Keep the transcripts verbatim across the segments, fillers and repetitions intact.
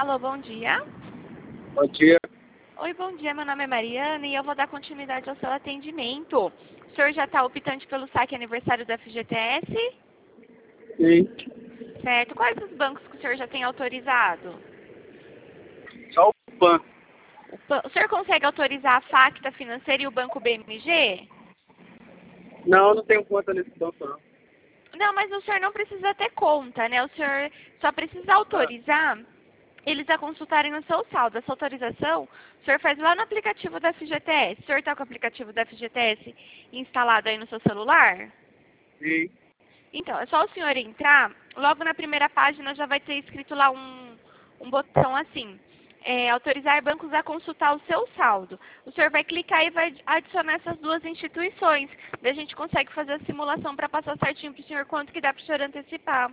Alô, bom dia. Bom dia. Oi, bom dia. Meu nome é Mariana e eu vou dar continuidade ao seu atendimento. O senhor já está optante pelo saque aniversário do F G T S? Sim. Certo. Quais os bancos que o senhor já tem autorizado? Só o PAN. O, pan- o senhor consegue autorizar a Facta Financeira e o Banco B M G? Não, não tenho conta nesse banco, não. Não, mas o senhor não precisa ter conta, né? O senhor só precisa autorizar eles a consultarem o seu saldo. Essa autorização o senhor faz lá no aplicativo da F G T S. O senhor está com o aplicativo da F G T S instalado aí no seu celular? Sim. Então, é só o senhor entrar, logo na primeira página já vai ter escrito lá um, um botão assim, é, autorizar bancos a consultar o seu saldo. O senhor vai clicar e vai adicionar essas duas instituições. Daí a gente consegue fazer a simulação para passar certinho para o senhor quanto que dá para o senhor antecipar.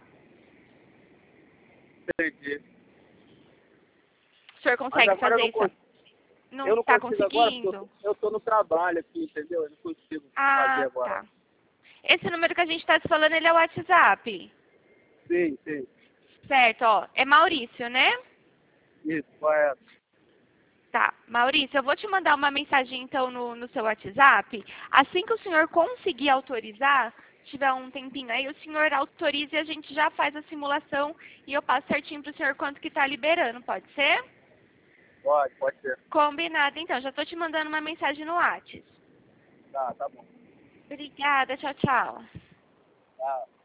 Entendi. O senhor Mas consegue agora eu fazer não isso? consigo. Não Eu não está consigo agora porque eu conseguindo? tô, eu tô no trabalho aqui, entendeu? Eu não consigo fazer Ah, agora. tá. Esse número que a gente está te falando, ele é o WhatsApp. Sim, sim. Certo, ó. É Maurício, né? Isso, correto. Tá. Maurício, eu vou te mandar uma mensagem então no, no seu WhatsApp. Assim que o senhor conseguir autorizar, tiver um tempinho aí, o senhor autoriza e a gente já faz a simulação e eu passo certinho pro senhor quanto que tá liberando, pode ser? Pode, pode ser. Combinado, então. Já tô te mandando uma mensagem no WhatsApp. Tá, tá bom. Obrigada, tchau, tchau. Tá.